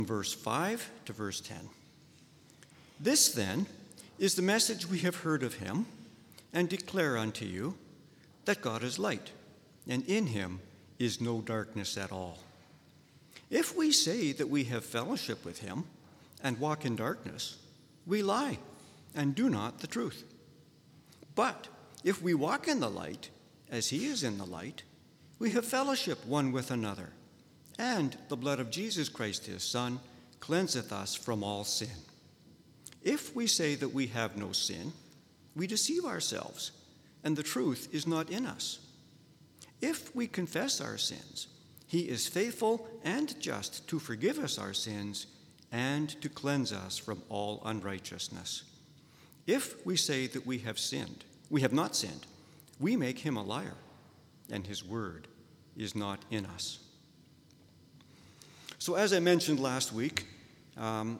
Verse 5 to verse 10. This then is the message we have heard of him and declare unto you, that God is light, and in him is no darkness at all. If we say that we have fellowship with him and walk in darkness, we lie and do not the truth. But if we walk in the light, as he is in the light, we have fellowship one with another, and the blood of Jesus Christ his Son cleanseth us from all sin. If we say that we have no sin, we deceive ourselves, and the truth is not in us. If we confess our sins, he is faithful and just to forgive us our sins and to cleanse us from all unrighteousness. If we say that we have not sinned, we make him a liar, and his word is not in us. So as I mentioned last week, I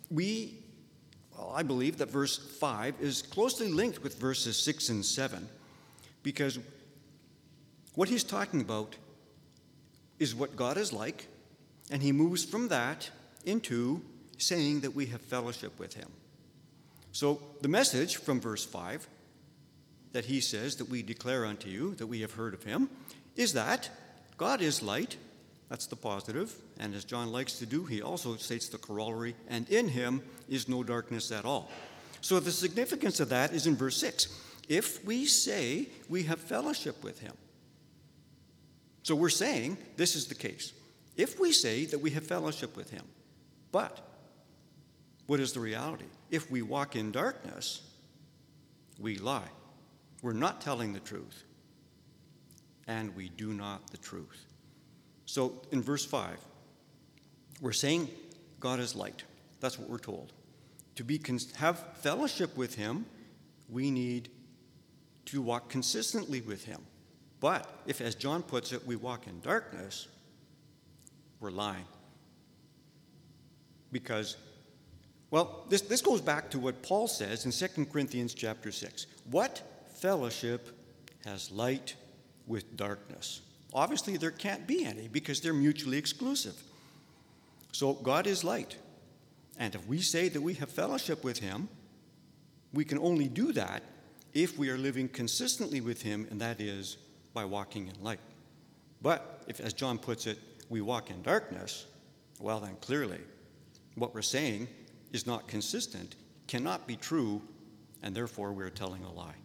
believe that verse 5 is closely linked with verses 6 and 7, because what he's talking about is what God is like, and he moves from that into saying that we have fellowship with him. So the message from verse 5 that he says that we declare unto you, that we have heard of him, is that God is light. That's the positive. And as John likes to do, he also states the corollary, and in him is no darkness at all. So the significance of that is in verse 6. If we say we have fellowship with him. So we're saying this is the case. If we say that we have fellowship with him, but what is the reality? If we walk in darkness, we lie. We're not telling the truth, and we do not the truth. So in verse 5, we're saying God is light. That's what we're told. To have fellowship with him, we need to walk consistently with him. But if, as John puts it, we walk in darkness, we're lying. Because, this goes back to what Paul says in 2 Corinthians chapter 6. What fellowship has light with darkness? Obviously, there can't be any because they're mutually exclusive. So God is light. And if we say that we have fellowship with him, we can only do that if we are living consistently with him, and that is by walking in light. But if, as John puts it, we walk in darkness, well then clearly what we're saying is not consistent, cannot be true, and therefore we're telling a lie.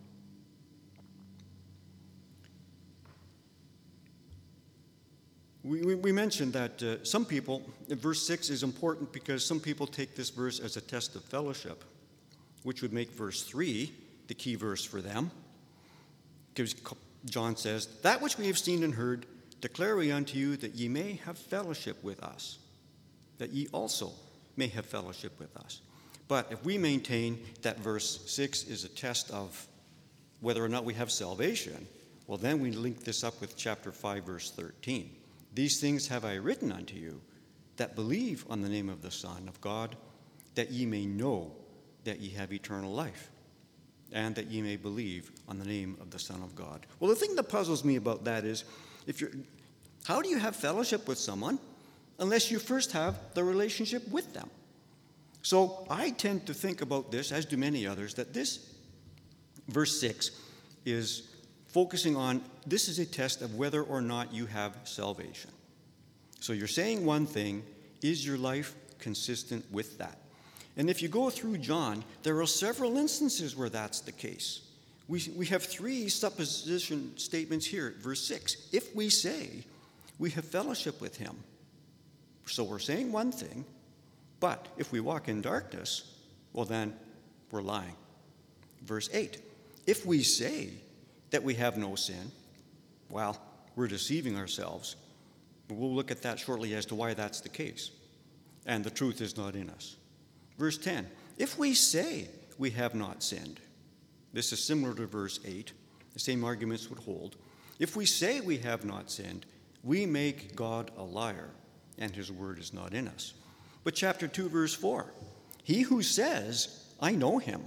We mentioned that some people, verse 6 is important because some people take this verse as a test of fellowship, which would make verse 3 the key verse for them. Because John says, that which we have seen and heard, declare we unto you, that ye may have fellowship with us, that ye also may have fellowship with us. But if we maintain that verse 6 is a test of whether or not we have salvation, well, then we link this up with chapter 5, verse 13. These things have I written unto you that believe on the name of the Son of God, that ye may know that ye have eternal life, and that ye may believe on the name of the Son of God. Well, the thing that puzzles me about that is, how do you have fellowship with someone unless you first have the relationship with them? So I tend to think about this, as do many others, that this verse 6 is focusing on, this is a test of whether or not you have salvation. So you're saying one thing, is your life consistent with that? And if you go through John, there are several instances where that's the case. We have 3 supposition statements here at verse 6. If we say we have fellowship with him, so we're saying one thing, but if we walk in darkness, well then we're lying. Verse 8, if we say that we have no sin, well, we're deceiving ourselves. We'll look at that shortly as to why that's the case. And the truth is not in us. Verse 10, if we say we have not sinned, this is similar to verse 8, the same arguments would hold. If we say we have not sinned, we make God a liar, and his word is not in us. But chapter 2, verse 4, he who says, I know him.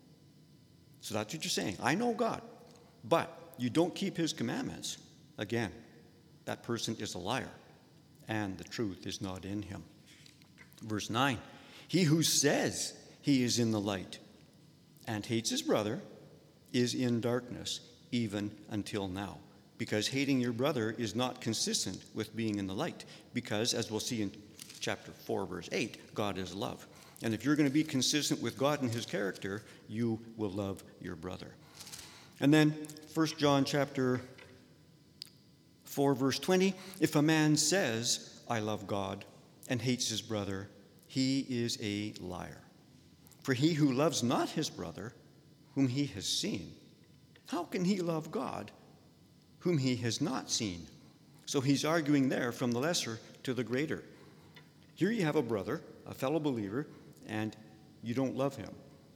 So that's what you're saying. I know God. But you don't keep his commandments. Again, that person is a liar, and the truth is not in him. Verse 9, he who says he is in the light and hates his brother is in darkness even until now. Because hating your brother is not consistent with being in the light. Because, as we'll see in chapter 4, verse 8, God is love. And if you're going to be consistent with God and his character, you will love your brother. And then 1 John chapter 4, verse 20, if a man says, I love God, and hates his brother, he is a liar. For he who loves not his brother, whom he has seen, how can he love God, whom he has not seen? So he's arguing there from the lesser to the greater. Here you have a brother, a fellow believer, and you don't love him.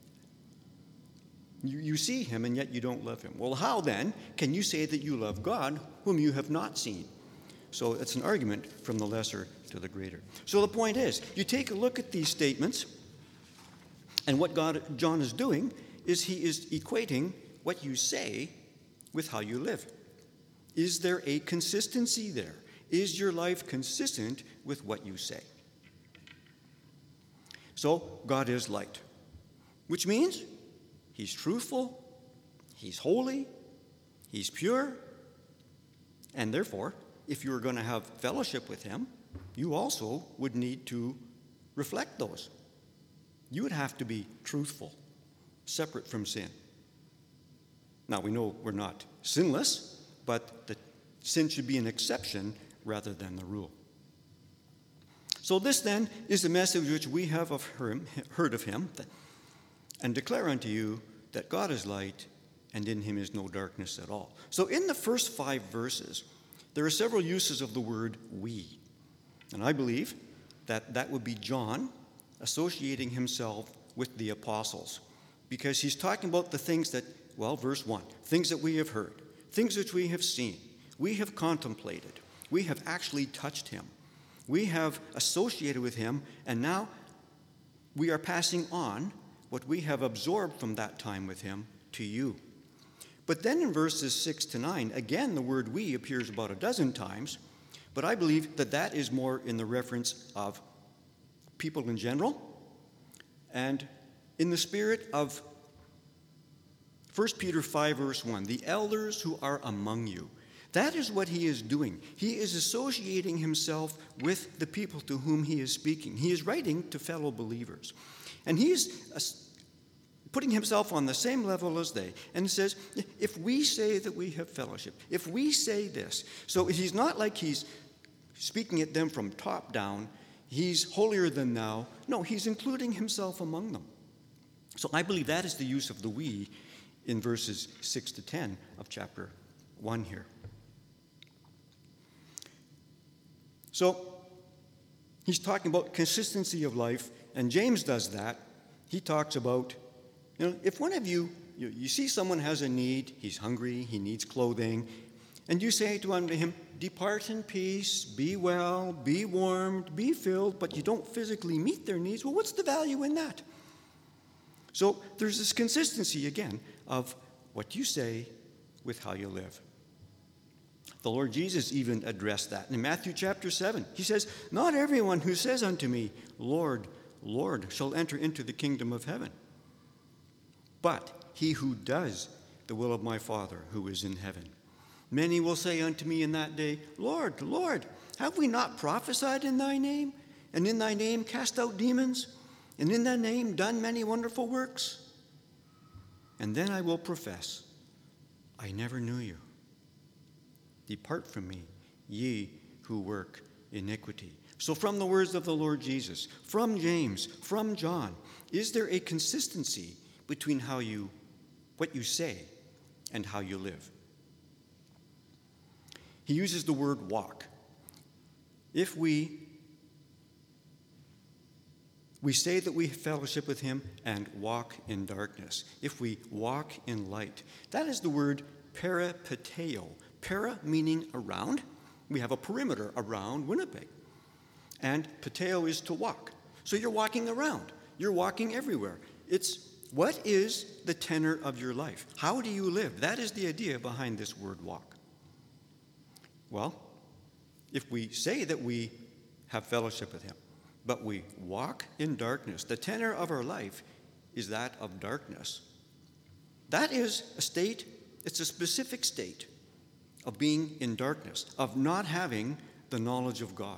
You see him, and yet you don't love him. Well, how then can you say that you love God, whom you have not seen? So it's an argument from the lesser to the greater. So the point is, you take a look at these statements, and what John is doing is he is equating what you say with how you live. Is there a consistency there? Is your life consistent with what you say? So God is light, which means he's truthful, he's holy, he's pure, and therefore, if you're going to have fellowship with him, you also would need to reflect those. You would have to be truthful, separate from sin. Now, we know we're not sinless, but the sin should be an exception rather than the rule. So this then is the message which we have heard of him, and declare unto you that God is light, and in him is no darkness at all. So in the first 5 verses, there are several uses of the word we. And I believe that that would be John associating himself with the apostles, because he's talking about the things that, well, verse 1, things that we have heard, things which we have seen, we have contemplated, we have actually touched him, we have associated with him, and now we are passing on what we have absorbed from that time with him to you. But then in verses 6 to 9, again, the word we appears about a dozen times, but I believe that that is more in the reference of people in general and in the spirit of 1 Peter 5, verse 1, the elders who are among you. That is what he is doing. He is associating himself with the people to whom he is speaking. He is writing to fellow believers. And he is putting himself on the same level as they. And says, if we say that we have fellowship, if we say this. So he's not like he's speaking at them from top down. He's holier than thou. No, he's including himself among them. So I believe that is the use of the we in verses 6 to 10 of chapter 1 here. So he's talking about consistency of life, and James does that. He talks about, if one of you see someone has a need, he's hungry, he needs clothing, and you say to him, depart in peace, be well, be warmed, be filled, but you don't physically meet their needs, well, what's the value in that? So there's this consistency, again, of what you say with how you live. The Lord Jesus even addressed that. In Matthew chapter 7, he says, not everyone who says unto me, Lord, Lord, shall enter into the kingdom of heaven, but he who does the will of my Father who is in heaven. Many will say unto me in that day, Lord, Lord, have we not prophesied in thy name, and in thy name cast out demons, and in thy name done many wonderful works? And then I will profess, I never knew you. Depart from me, ye who work iniquity. So from the words of the Lord Jesus, from James, from John, is there a consistency between what you say and how you live? He uses the word walk. If we say that we fellowship with him and walk in darkness, if we walk in light, that is the word peripateo. Para meaning around. We have a perimeter around Winnipeg. And pateo is to walk. So you're walking around. You're walking everywhere. It's what is the tenor of your life? How do you live? That is the idea behind this word walk. Well, if we say that we have fellowship with him, but we walk in darkness. The tenor of our life is that of darkness. That is a state, it's a specific state of being in darkness, of not having the knowledge of God.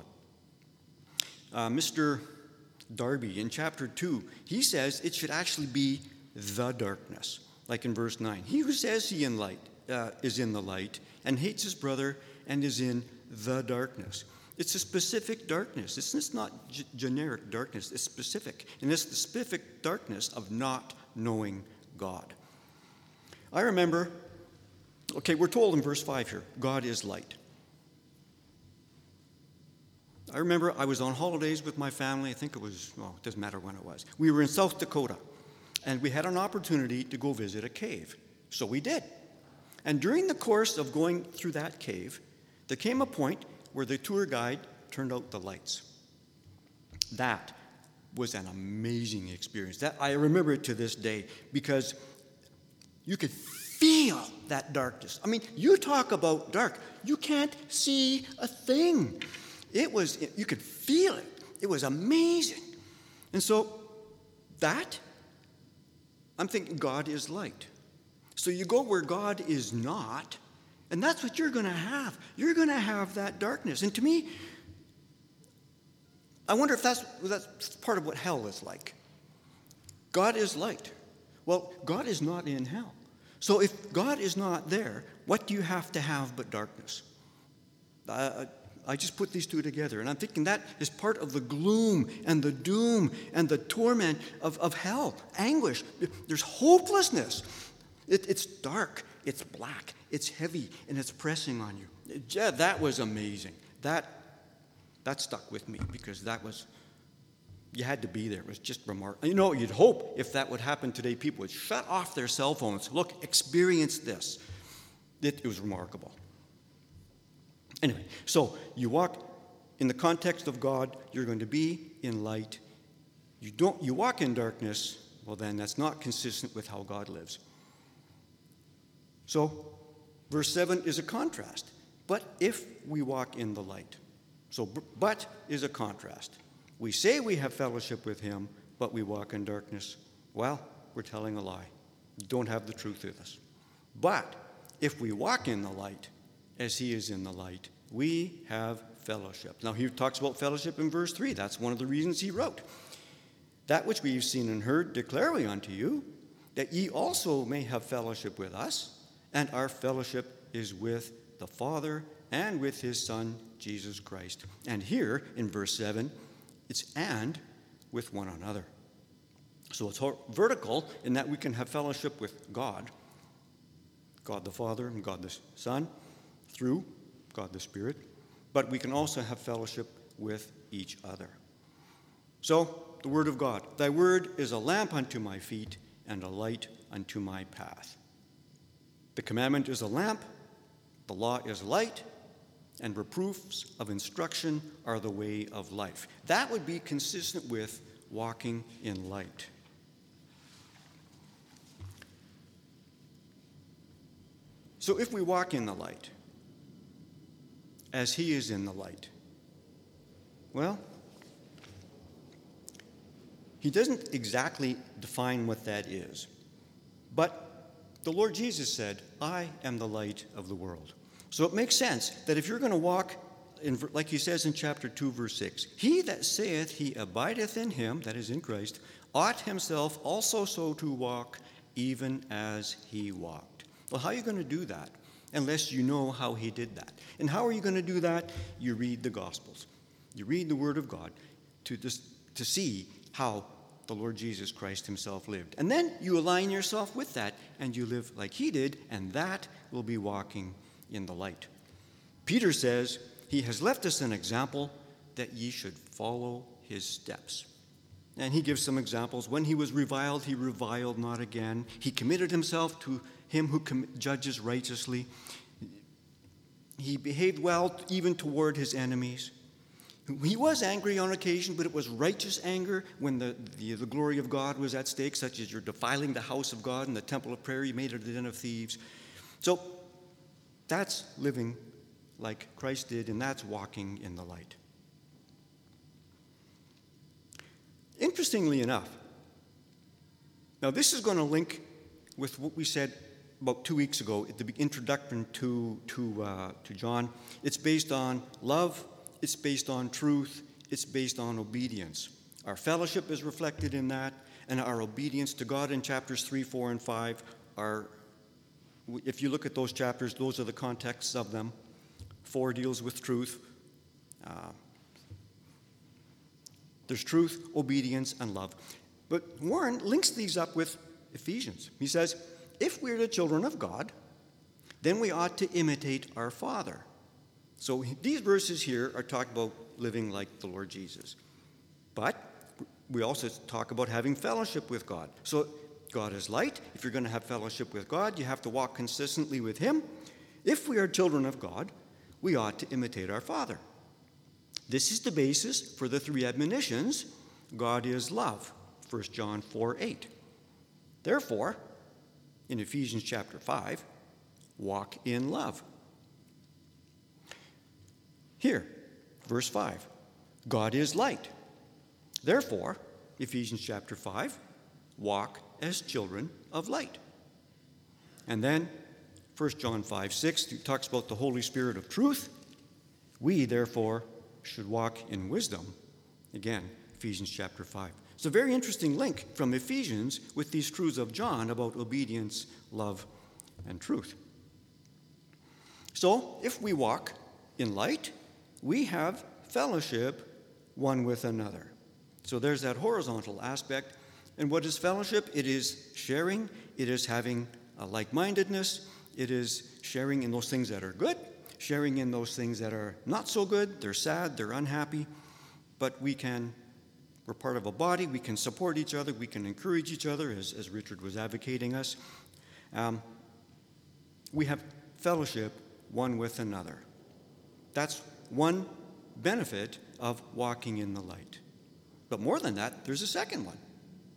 Mr. Darby, in chapter 2, he says it should actually be the darkness, like in verse 9. He who says he is in the light and hates his brother and is in the darkness. It's a specific darkness. It's not generic darkness. It's specific. And it's the specific darkness of not knowing God. I remember, we're told in verse 5 here, God is light. I remember I was on holidays with my family. I think it doesn't matter when it was. We were in South Dakota, and we had an opportunity to go visit a cave. So we did. And during the course of going through that cave, there came a point where the tour guide turned out the lights. That was an amazing experience. That I remember it to this day because you could feel that darkness. I mean, you talk about dark. You can't see a thing. You could feel it. It was amazing. And so I'm thinking God is light. So you go where God is not, and that's what you're going to have. You're going to have that darkness. And to me, I wonder if that's part of what hell is like. God is light. Well, God is not in hell. So if God is not there, what do you have to have but darkness? I just put these two together, and I'm thinking that is part of the gloom and the doom and the torment of hell, anguish. There's hopelessness. It's dark, it's black, it's heavy, and it's pressing on you. That was amazing. That stuck with me because you had to be there. It was just remarkable. You'd hope if that would happen today, people would shut off their cell phones. Look, experience this. It was remarkable. Anyway, so you walk in the context of God, you're going to be in light. You walk in darkness, well then that's not consistent with how God lives. So, verse 7 is a contrast. But if we walk in the light. So, but is a contrast. We say we have fellowship with him, but we walk in darkness. Well, we're telling a lie. You don't have the truth with us. But if we walk in the light, as he is in the light, we have fellowship. Now, he talks about fellowship in verse 3. That's one of the reasons he wrote. That which we have seen and heard declare we unto you, that ye also may have fellowship with us, and our fellowship is with the Father and with his Son, Jesus Christ. And here, in verse 7, it's and with one another. So it's vertical in that we can have fellowship with God the Father and God the Son, through God the Spirit, but we can also have fellowship with each other. So, the Word of God. Thy word is a lamp unto my feet and a light unto my path. The commandment is a lamp, the law is light, and reproofs of instruction are the way of life. That would be consistent with walking in light. So if we walk in the light, as he is in the light, well, he doesn't exactly define what that is. But the Lord Jesus said, I am the light of the world. So it makes sense that if you're going to walk, like he says in chapter 2, verse 6, he that saith he abideth in him, that is in Christ, ought himself also so to walk, even as he walked. Well, how are you going to do that unless you know how he did that? And how are you going to do that? You read the Gospels. You read the Word of God to see how the Lord Jesus Christ himself lived. And then you align yourself with that, and you live like he did, and that will be walking in the light. Peter says, he has left us an example that ye should follow his steps. And he gives some examples. When he was reviled, he reviled not again. He committed himself to him who judges righteously. He behaved well even toward his enemies. He was angry on occasion, but it was righteous anger when the glory of God was at stake, such as you're defiling the house of God and the temple of prayer, you made it a den of thieves. So that's living like Christ did, and that's walking in the light. interestingly enough, now this is going to link with what we said about 2 weeks ago at the introduction to John. It's based on love, it's based on truth, it's based on obedience. Our fellowship is reflected in that, and our obedience to God in chapters 3, 4, and 5 are, if you look at those chapters, those are the contexts of them. 4 deals with truth. There's truth, obedience, and love. But Warren links these up with Ephesians. He says, if we're the children of God, then we ought to imitate our Father. So these verses here are talking about living like the Lord Jesus. But we also talk about having fellowship with God. So God is light. If you're going to have fellowship with God, you have to walk consistently with Him. If we are children of God, we ought to imitate our Father. This is the basis for the 3 admonitions. God is love, 1 John 4:8. Therefore, in Ephesians chapter 5, walk in love. Here, verse 5, God is light. Therefore, Ephesians chapter 5, walk as children of light. And then 1 John 5:6 talks about the Holy Spirit of truth. We, therefore, should walk in wisdom. Again, Ephesians chapter 5. It's a very interesting link from Ephesians with these truths of John about obedience, love, and truth. So, if we walk in light, we have fellowship one with another. So there's that horizontal aspect. And what is fellowship? It is sharing. It is having a like-mindedness. It is sharing in those things that are good, sharing in those things that are not so good. They're sad, they're unhappy. But we're part of a body. We can support each other. We can encourage each other, as Richard was advocating us. We have fellowship one with another. That's one benefit of walking in the light. But more than that, there's a second one.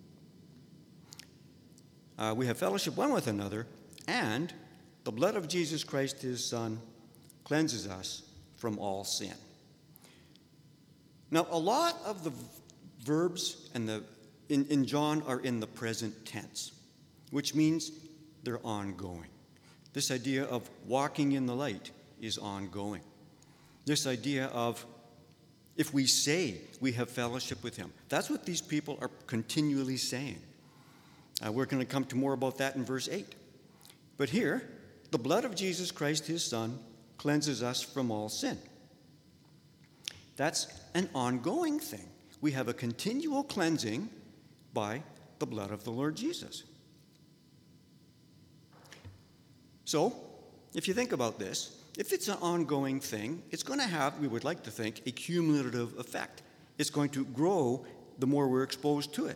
We have fellowship one with another, and the blood of Jesus Christ, His Son, cleanses us from all sin. Now, a lot of the verbs in John are in the present tense, which means they're ongoing. This idea of walking in the light is ongoing. This idea of if we say we have fellowship with Him, that's what these people are continually saying. We're going to come to more about that in verse 8. But here, the blood of Jesus Christ, His Son, cleanses us from all sin. That's an ongoing thing. We have a continual cleansing by the blood of the Lord Jesus. So, if you think about this, if it's an ongoing thing, it's going to have, we would like to think, a cumulative effect. It's going to grow the more we're exposed to it.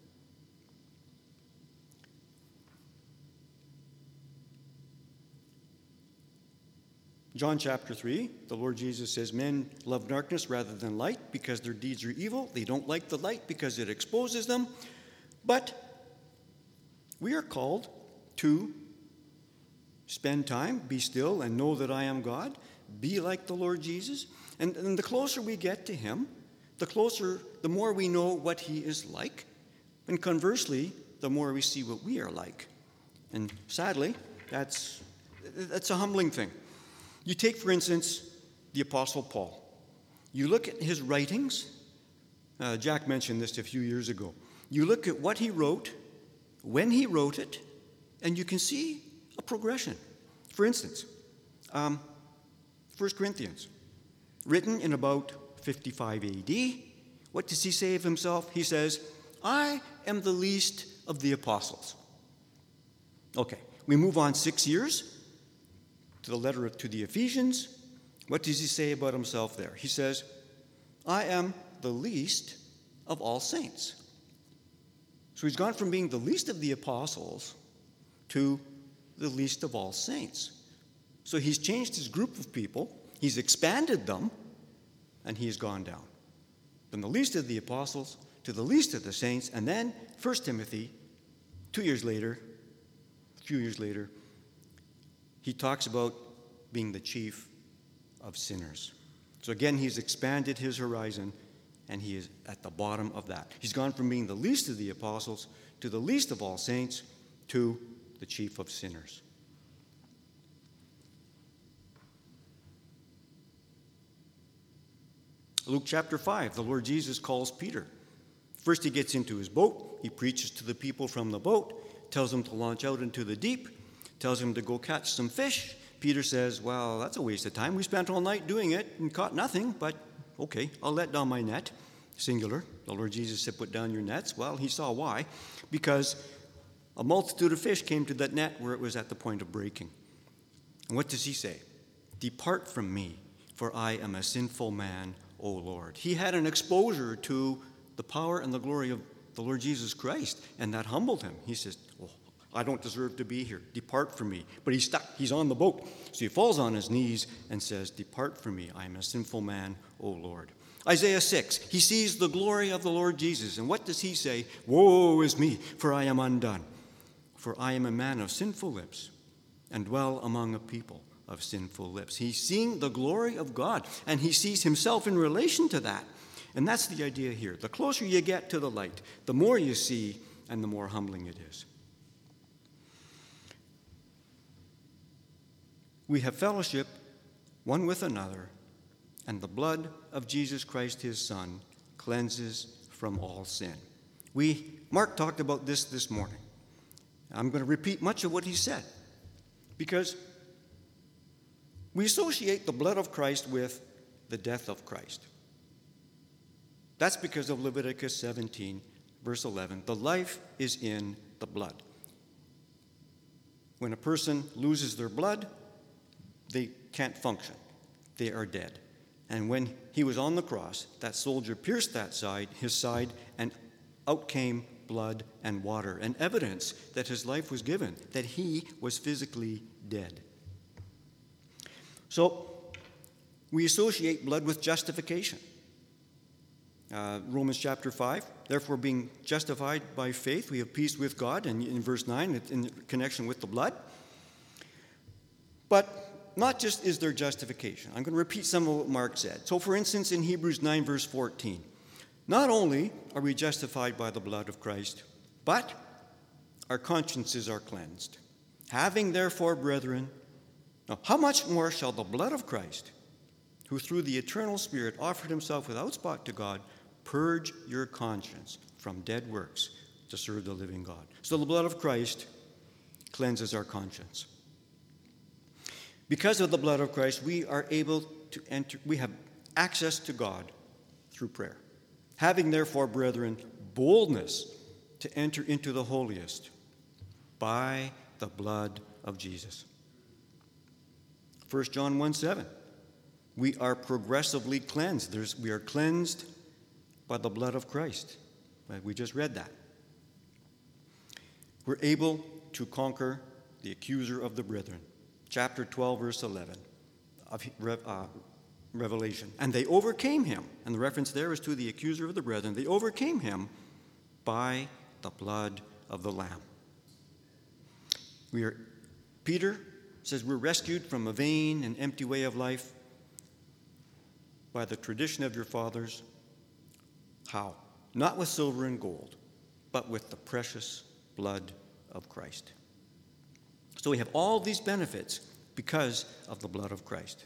John chapter 3, the Lord Jesus says, men love darkness rather than light because their deeds are evil. They don't like the light because it exposes them. But we are called to spend time, be still, and know that I am God. Be like the Lord Jesus. And the closer we get to Him, the more we know what He is like. And conversely, the more we see what we are like. And sadly, that's a humbling thing. You take, for instance, the Apostle Paul. You look at his writings. Jack mentioned this a few years ago. You look at what he wrote, when he wrote it, and you can see a progression. For instance, 1 Corinthians, written in about 55 AD. What does he say of himself? He says, I am the least of the apostles. Okay, we move on 6 years to the letter to the Ephesians. What does he say about himself there? He says, I am the least of all saints. So he's gone from being the least of the apostles to the least of all saints. So he's changed his group of people, he's expanded them, and he's gone down. From the least of the apostles to the least of the saints, and then 1 Timothy, a few years later, he talks about being the chief of sinners. So again, he's expanded his horizon, and he is at the bottom of that. He's gone from being the least of the apostles to the least of all saints to the chief of sinners. Luke chapter 5, the Lord Jesus calls Peter. First he gets into his boat. He preaches to the people from the boat, tells them to launch out into the deep, tells them to go catch some fish. Peter says, well, that's a waste of time. We spent all night doing it and caught nothing, but okay, I'll let down my net. Singular. The Lord Jesus said, put down your nets. Well, he saw why. Because a multitude of fish came to that net where it was at the point of breaking. And what does he say? Depart from me, for I am a sinful man, O Lord. He had an exposure to the power and the glory of the Lord Jesus Christ, and that humbled him. He says, oh, I don't deserve to be here. Depart from me. But he's stuck. He's on the boat. So he falls on his knees and says, depart from me. I am a sinful man, O Lord. Isaiah 6, he sees the glory of the Lord Jesus. And what does he say? Woe is me, for I am undone. For I am a man of sinful lips, and dwell among a people of sinful lips. He's seeing the glory of God, and he sees himself in relation to that. And that's the idea here. The closer you get to the light, the more you see, and the more humbling it is. We have fellowship one with another, and the blood of Jesus Christ, his Son, cleanses from all sin. Mark talked about this morning. I'm going to repeat much of what he said, because we associate the blood of Christ with the death of Christ. That's because of Leviticus 17, verse 11. The life is in the blood. When a person loses their blood, they can't function. They are dead. And when he was on the cross, that soldier pierced his side, and out came blood and water, and evidence that his life was given, that he was physically dead. So we associate blood with justification. Romans chapter 5, therefore being justified by faith, we have peace with God, and in verse 9, it's in connection with the blood. But not just is there justification. I'm going to repeat some of what Mark said. So for instance, in Hebrews 9, verse 14, not only are we justified by the blood of Christ, but our consciences are cleansed. Having therefore, brethren, now how much more shall the blood of Christ, who through the eternal Spirit offered himself without spot to God, purge your conscience from dead works to serve the living God. So the blood of Christ cleanses our conscience. Because of the blood of Christ, we are able to enter, we have access to God through prayer. Having therefore, brethren, boldness to enter into the holiest by the blood of Jesus. 1 John 1:7. We are progressively cleansed. We are cleansed by the blood of Christ. We just read that. We're able to conquer the accuser of the brethren. Chapter 12, verse 11 of Revelation. And they overcame him. And the reference there is to the accuser of the brethren. They overcame him by the blood of the Lamb. Peter says we're rescued from a vain and empty way of life by the tradition of your fathers. How? Not with silver and gold, but with the precious blood of Christ. So we have all these benefits because of the blood of Christ.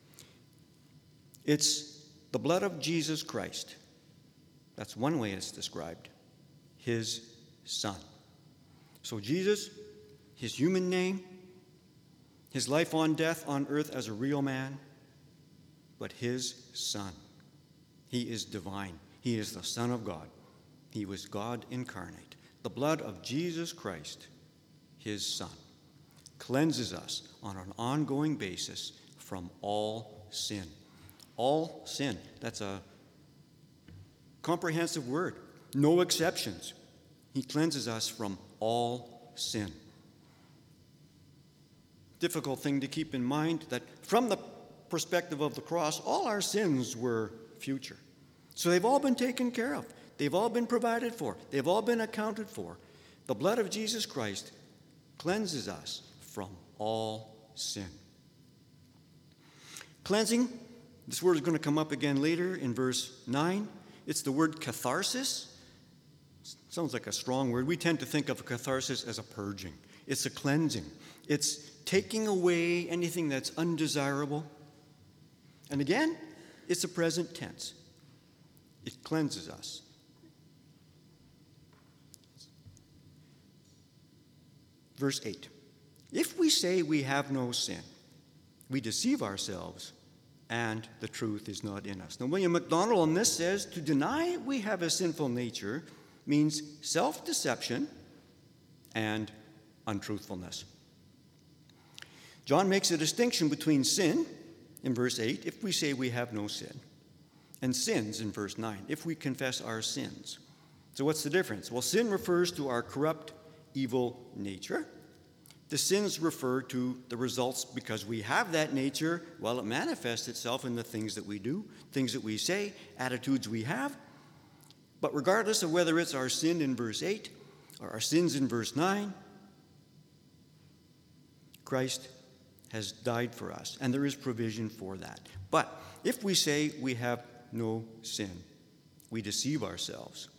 It's the blood of Jesus Christ. That's one way it's described. His Son. So Jesus, his human name, his life on death on earth as a real man, but his Son. He is divine. He is the Son of God. He was God incarnate. The blood of Jesus Christ, his Son, cleanses us on an ongoing basis from all sin. All sin. That's a comprehensive word. No exceptions. He cleanses us from all sin. Difficult thing to keep in mind that from the perspective of the cross, all our sins were future. So they've all been taken care of. They've all been provided for. They've all been accounted for. The blood of Jesus Christ cleanses us from all sin. Cleansing, this word is going to come up again later in verse 9, It's the word catharsis. Sounds like a strong word. We tend to think of catharsis as a purging. It's a cleansing. It's taking away anything that's undesirable. And again, it's a present tense. It cleanses us. Verse 8. If we say we have no sin, we deceive ourselves, and the truth is not in us. Now, William MacDonald on this says, to deny we have a sinful nature means self-deception and untruthfulness. John makes a distinction between sin, in verse 8, if we say we have no sin, and sins in verse 9, if we confess our sins. So what's the difference? Well, sin refers to our corrupt, evil nature. The sins refer to the results because we have that nature. Well, it manifests itself in the things that we do, things that we say, attitudes we have. But regardless of whether it's our sin in verse 8 or our sins in verse 9, Christ has died for us, and there is provision for that. But if we say we have no sin, we deceive ourselves.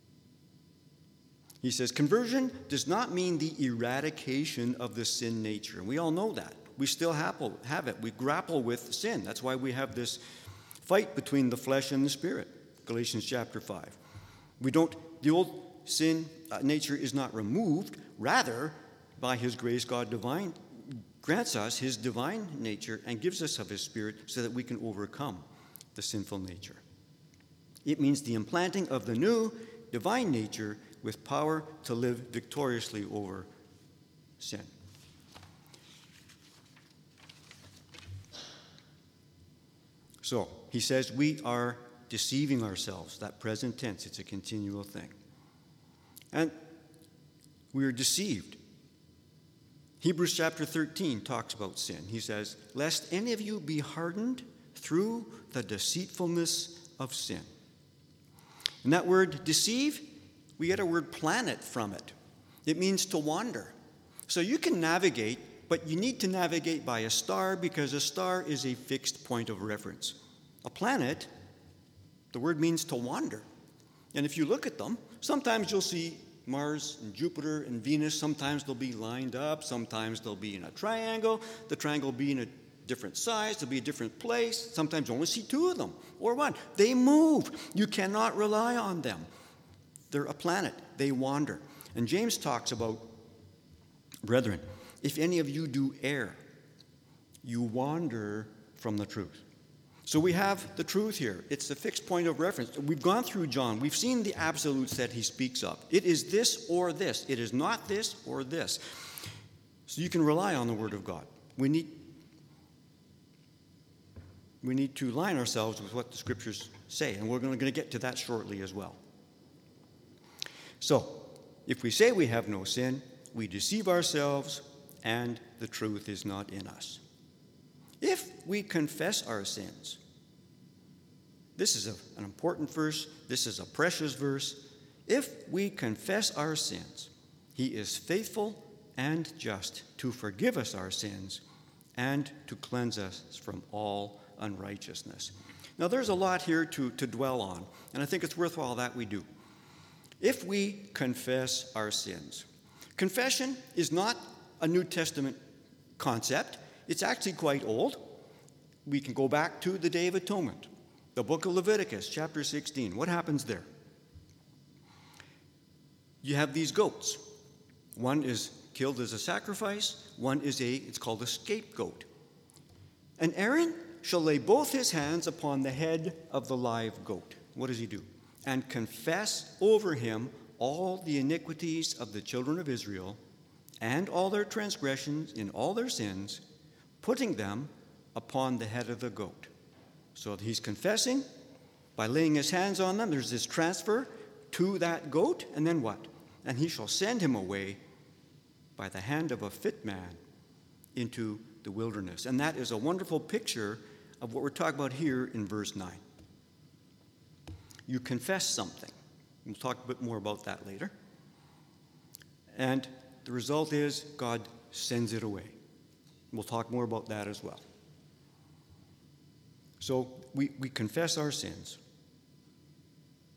He says, conversion does not mean the eradication of the sin nature. And we all know that. We still have it. We grapple with sin. That's why we have this fight between the flesh and the spirit. Galatians chapter 5. The old sin nature is not removed. Rather, by his grace, God grants us his divine nature and gives us of his spirit so that we can overcome the sinful nature. It means the implanting of the new divine nature with power to live victoriously over sin. So, he says we are deceiving ourselves. That present tense, it's a continual thing. And we are deceived. Hebrews chapter 13 talks about sin. He says, lest any of you be hardened through the deceitfulness of sin. And that word deceive, we get a word planet from it. It means to wander. So you can navigate, but you need to navigate by a star because a star is a fixed point of reference. A planet, the word means to wander. And if you look at them, sometimes you'll see Mars and Jupiter and Venus. Sometimes they'll be lined up. Sometimes they'll be in a triangle. The triangle will be in a different size. They'll be a different place. Sometimes you only see two of them or one. They move. You cannot rely on them. They're a planet. They wander. And James talks about, brethren, if any of you do err, you wander from the truth. So we have the truth here. It's a fixed point of reference. We've gone through John. We've seen the absolutes that he speaks of. It is this or this. It is not this or this. So you can rely on the Word of God. We need to line ourselves with what the Scriptures say, and we're going to get to that shortly as well. So, if we say we have no sin, we deceive ourselves, and the truth is not in us. If we confess our sins, this is an important verse, this is a precious verse. If we confess our sins, he is faithful and just to forgive us our sins and to cleanse us from all unrighteousness. Now, there's a lot here to dwell on, and I think it's worthwhile that we do. If we confess our sins, confession is not a New Testament concept. It's actually quite old. We can go back to the Day of Atonement, the book of Leviticus, chapter 16. What happens there? You have these goats. One is killed as a sacrifice. One is it's called a scapegoat. And Aaron shall lay both his hands upon the head of the live goat. What does he do? And confess over him all the iniquities of the children of Israel and all their transgressions in all their sins, putting them upon the head of the goat. So he's confessing by laying his hands on them. There's this transfer to that goat, and then what? And he shall send him away by the hand of a fit man into the wilderness. And that is a wonderful picture of what we're talking about here in verse 9. You confess something. We'll talk a bit more about that later. And the result is God sends it away. We'll talk more about that as well. So we confess our sins.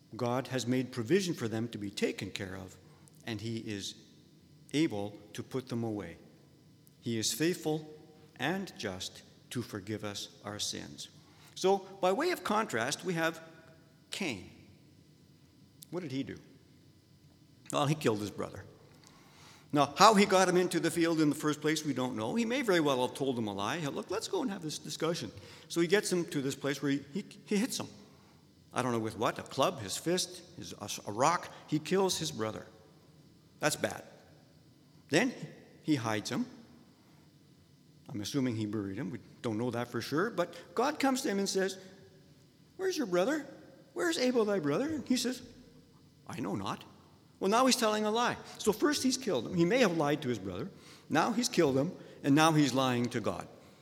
God has made provision for them to be taken care of, and he is able to put them away. He is faithful and just to forgive us our sins. So, by way of contrast, we have Cain. What did he do? Well, he killed his brother. Now, how he got him into the field in the first place, we don't know. He may very well have told him a lie. Look, let's go and have this discussion. So he gets him to this place where he hits him. I don't know with what, a club, his fist, a rock. He kills his brother. That's bad. Then he hides him. I'm assuming he buried him. We don't know that for sure. But God comes to him and says, "Where's your brother? Where's Abel, thy brother?" And he says, "I know not." Well, now he's telling a lie. So first he's killed him. He may have lied to his brother. Now he's killed him, and now he's lying to God.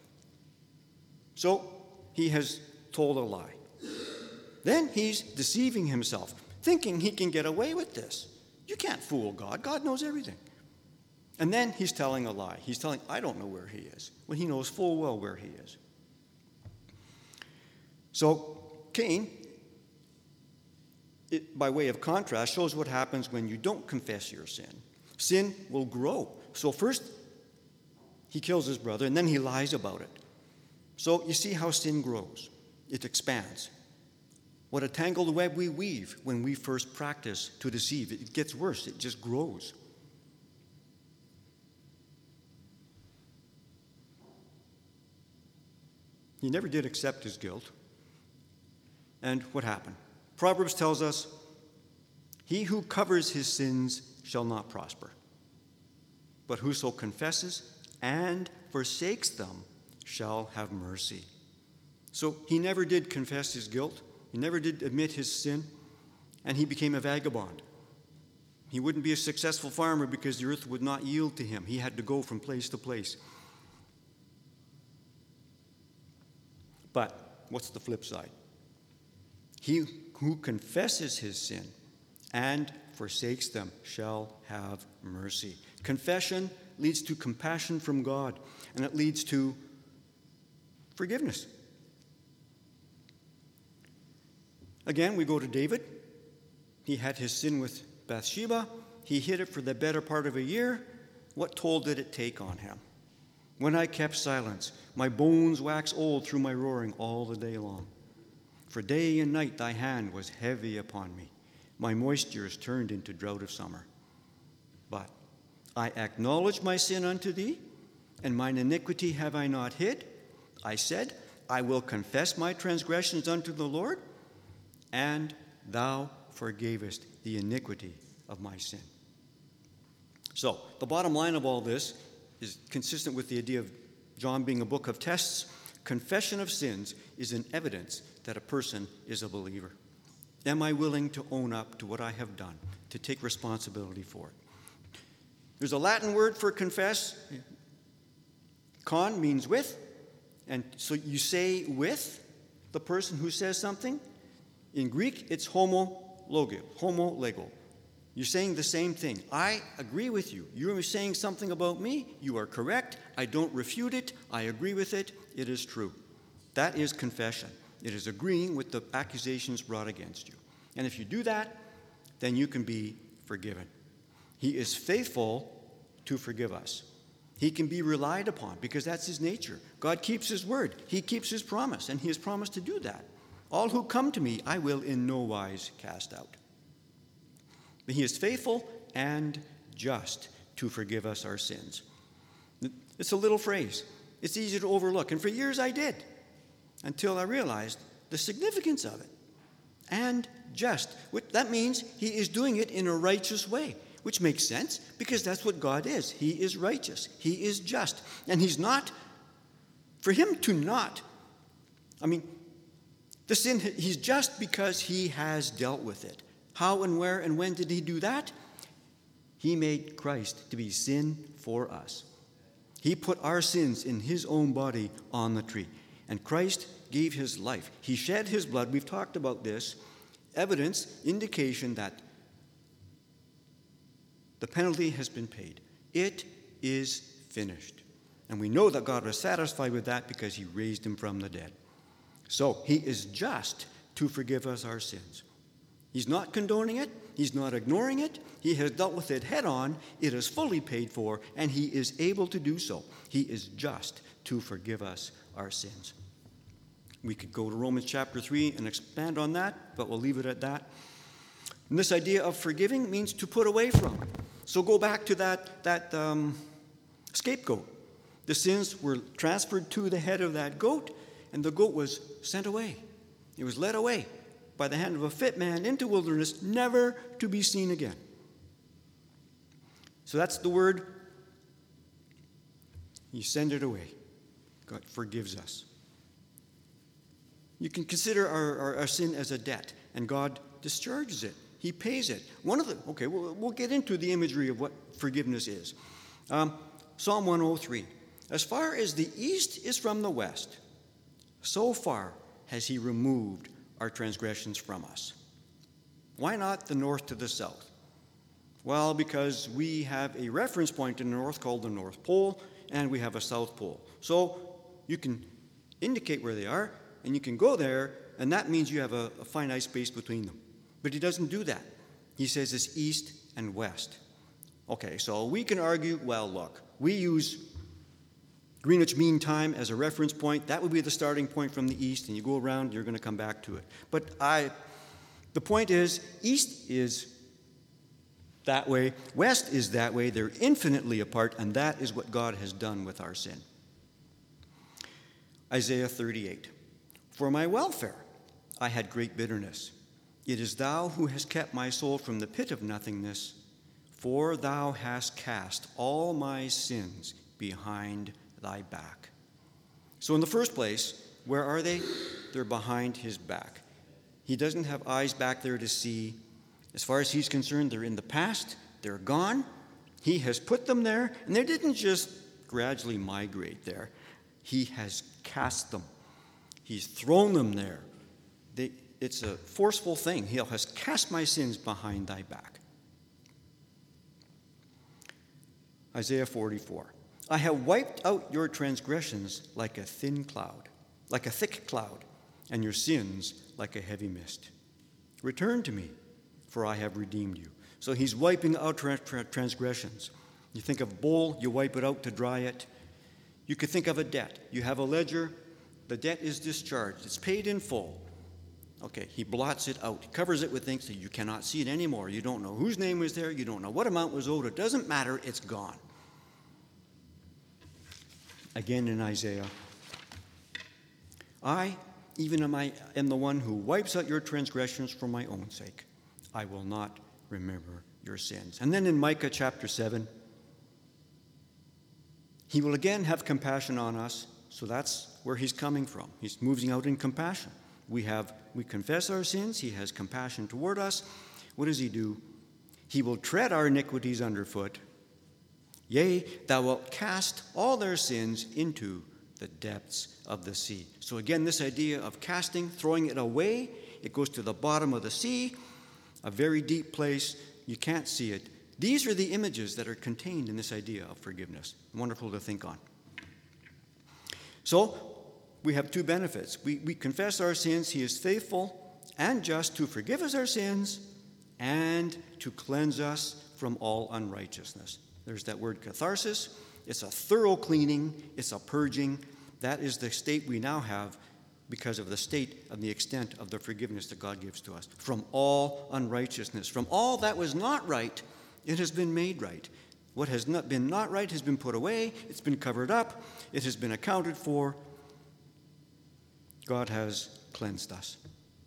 So he has told a lie. Then he's deceiving himself, thinking he can get away with this. You can't fool God. God knows everything. And then he's telling a lie. He's telling, "I don't know where he is," when he knows full well where he is. So Cain, by way of contrast, shows what happens when you don't confess your sin. Sin will grow. So first, he kills his brother, and then he lies about it. So you see how sin grows. It expands. What a tangled web we weave when we first practice to deceive. It gets worse. It just grows. He never did accept his guilt. And what happened? Proverbs tells us, "He who covers his sins shall not prosper, but whoso confesses and forsakes them shall have mercy." So he never did confess his guilt. He never did admit his sin, and he became a vagabond. He wouldn't be a successful farmer because the earth would not yield to him. He had to go from place to place. But what's the flip side? He who confesses his sin and forsakes them shall have mercy. Confession leads to compassion from God, and it leads to forgiveness. Again, we go to David. He had his sin with Bathsheba. He hid it for the better part of a year. What toll did it take on him? "When I kept silence, my bones wax old through my roaring all the day long. For day and night thy hand was heavy upon me. My moisture is turned into drought of summer. But I acknowledge my sin unto thee, and mine iniquity have I not hid. I said, I will confess my transgressions unto the Lord, and thou forgavest the iniquity of my sin." So, the bottom line of all this is consistent with the idea of John being a book of tests. Confession of sins is an evidence that a person is a believer. Am I willing to own up to what I have done, to take responsibility for it? There's a Latin word for confess. Con means with, and so you say with the person who says something. In Greek, it's homo lego. You're saying the same thing. I agree with you. You're saying something about me. You are correct. I don't refute it. I agree with it. It is true. That is confession. It is agreeing with the accusations brought against you. And if you do that, then you can be forgiven. He is faithful to forgive us. He can be relied upon because that's his nature. God keeps his word. He keeps his promise, and he has promised to do that. All who come to me, I will in no wise cast out. But he is faithful and just to forgive us our sins. It's a little phrase. It's easy to overlook. And for years I did, until I realized the significance of it. And just. That means he is doing it in a righteous way, which makes sense because that's what God is. He is righteous. He is just. And he's not, for him to not, the sin, he's just because he has dealt with it. How and where and when did he do that? He made Christ to be sin for us. He put our sins in his own body on the tree. And Christ gave his life. He shed his blood. We've talked about this. Evidence, indication that the penalty has been paid. It is finished. And we know that God was satisfied with that because he raised him from the dead. So he is just to forgive us our sins. He's not condoning it. He's not ignoring it. He has dealt with it head on. It is fully paid for, and he is able to do so. He is just to forgive us our sins. We could go to Romans chapter 3 and expand on that, but we'll leave it at that. And this idea of forgiving means to put away from. So go back to that scapegoat. The sins were transferred to the head of that goat, and the goat was sent away. It was led away by the hand of a fit man into wilderness, never to be seen again. So that's the word. You send it away. God forgives us. You can consider our sin as a debt, and God discharges it. He pays it. We'll get into the imagery of what forgiveness is. Psalm 103. As far as the east is from the west, so far has he removed our transgressions from us. Why not the north to the south? Well, because we have a reference point in the north called the North Pole, and we have a South Pole. So you can indicate where they are, and you can go there, and that means you have a finite space between them. But he doesn't do that. He says it's east and west. Okay, so we can argue, well, look, we use Greenwich Mean Time as a reference point. That would be the starting point from the east, and you go around, you're going to come back to it. But the point is, east is that way, west is that way. They're infinitely apart, and that is what God has done with our sin. Isaiah 38. For my welfare I had great bitterness. It is thou who hast kept my soul from the pit of nothingness, for thou hast cast all my sins behind thy back. So in the first place, where are they? They're behind his back. He doesn't have eyes back there to see. As far as he's concerned, they're in the past. They're gone. He has put them there, and they didn't just gradually migrate there. He has cast them. He's thrown them there. It's a forceful thing. He has cast my sins behind thy back. Isaiah 44. I have wiped out your transgressions like a thin cloud, like a thick cloud, and your sins like a heavy mist. Return to me, for I have redeemed you. So he's wiping out transgressions. You think of a bowl, you wipe it out to dry it. You could think of a debt. You have a ledger, the debt is discharged. It's paid in full. Okay, he blots it out. He covers it with things that you cannot see it anymore. You don't know whose name was there. You don't know what amount was owed. It doesn't matter. It's gone. Again in Isaiah, I, even am the one who wipes out your transgressions for my own sake. I will not remember your sins. And then in Micah chapter 7, he will again have compassion on us. So that's where he's coming from. He's moving out in compassion. We confess our sins. He has compassion toward us. What does he do? He will tread our iniquities underfoot. Yea, thou wilt cast all their sins into the depths of the sea. So again, this idea of casting, throwing it away, it goes to the bottom of the sea, a very deep place. You can't see it. These are the images that are contained in this idea of forgiveness. Wonderful to think on. So, we have two benefits. We confess our sins. He is faithful and just to forgive us our sins and to cleanse us from all unrighteousness. There's that word catharsis. It's a thorough cleaning. It's a purging. That is the state we now have because of the state and the extent of the forgiveness that God gives to us. From all unrighteousness. From all that was not right, it has been made right. What has not been not right has been put away. It's been covered up. It has been accounted for. God has cleansed us.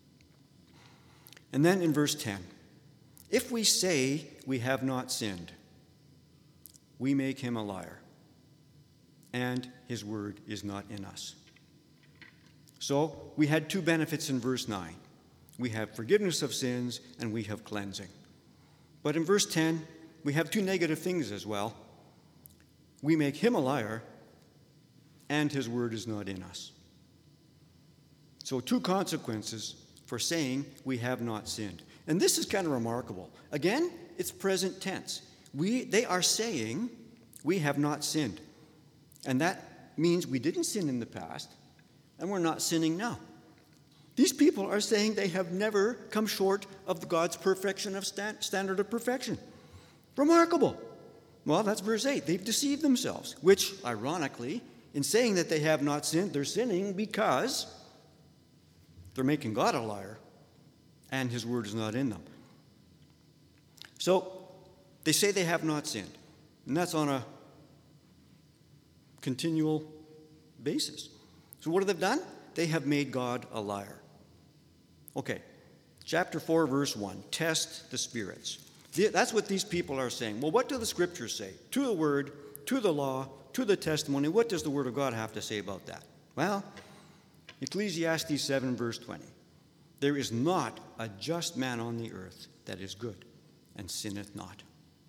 And then in verse 10, if we say we have not sinned, we make him a liar, and his word is not in us. So we had two benefits in verse 9. We have forgiveness of sins, and we have cleansing. But in verse 10, we have two negative things as well. We make him a liar, and his word is not in us. So two consequences for saying we have not sinned. And this is kind of remarkable. Again, it's present tense. They are saying we have not sinned. And that means we didn't sin in the past, and we're not sinning now. These people are saying they have never come short of God's perfection of standard of perfection. Remarkable. Well, that's verse 8. They've deceived themselves, which, ironically, in saying that they have not sinned, they're sinning because they're making God a liar, and his word is not in them. So, they say they have not sinned, and that's on a continual basis. So what have they done? They have made God a liar. Okay, chapter 4, verse 1, test the spirits. That's what these people are saying. Well, what do the scriptures say? To the word, to the law, to the testimony, what does the word of God have to say about that? Well, Ecclesiastes 7, verse 20. There is not a just man on the earth that is good and sinneth not.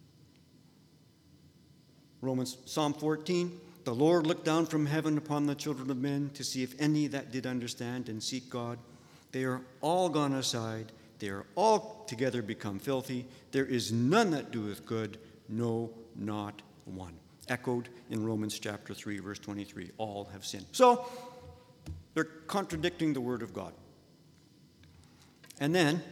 Psalm 14, the Lord looked down from heaven upon the children of men to see if any that did understand and seek God. They are all gone aside. They are all together become filthy. There is none that doeth good, no, not one. Echoed in Romans chapter 3, verse 23. All have sinned. So, they're contradicting the word of God. And then,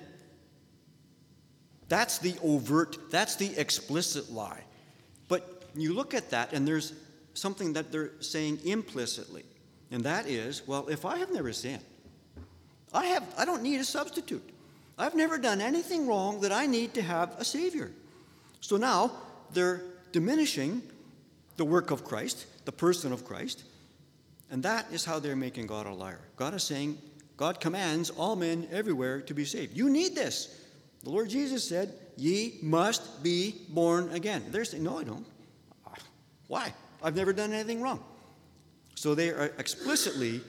that's the overt, that's the explicit lie. But you look at that, and there's something that they're saying implicitly. And that is, well, if I have never sinned, I don't need a substitute. I've never done anything wrong that I need to have a Savior. So now they're diminishing the work of Christ, the person of Christ, and that is how they're making God a liar. God is saying, God commands all men everywhere to be saved. You need this. The Lord Jesus said, ye must be born again. They're saying, no, I don't. Why? I've never done anything wrong. So they are explicitly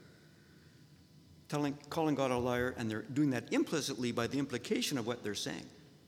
calling God a liar, and they're doing that implicitly by the implication of what they're saying.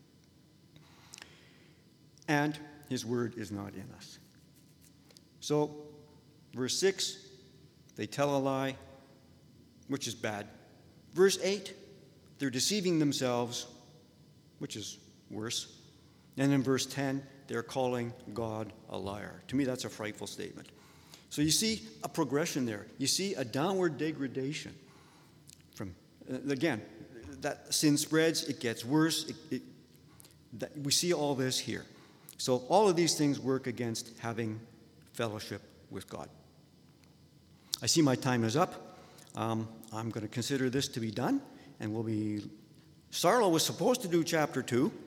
And his word is not in us. So, verse 6, they tell a lie, which is bad. Verse 8, they're deceiving themselves, which is worse. And in verse 10, they're calling God a liar. To me, that's a frightful statement. So you see a progression there. You see a downward degradation. Again, that sin spreads, it gets worse. We see all this here. So all of these things work against having fellowship with God. I see my time is up. I'm going to consider this to be done, and Sarlo was supposed to do chapter 2.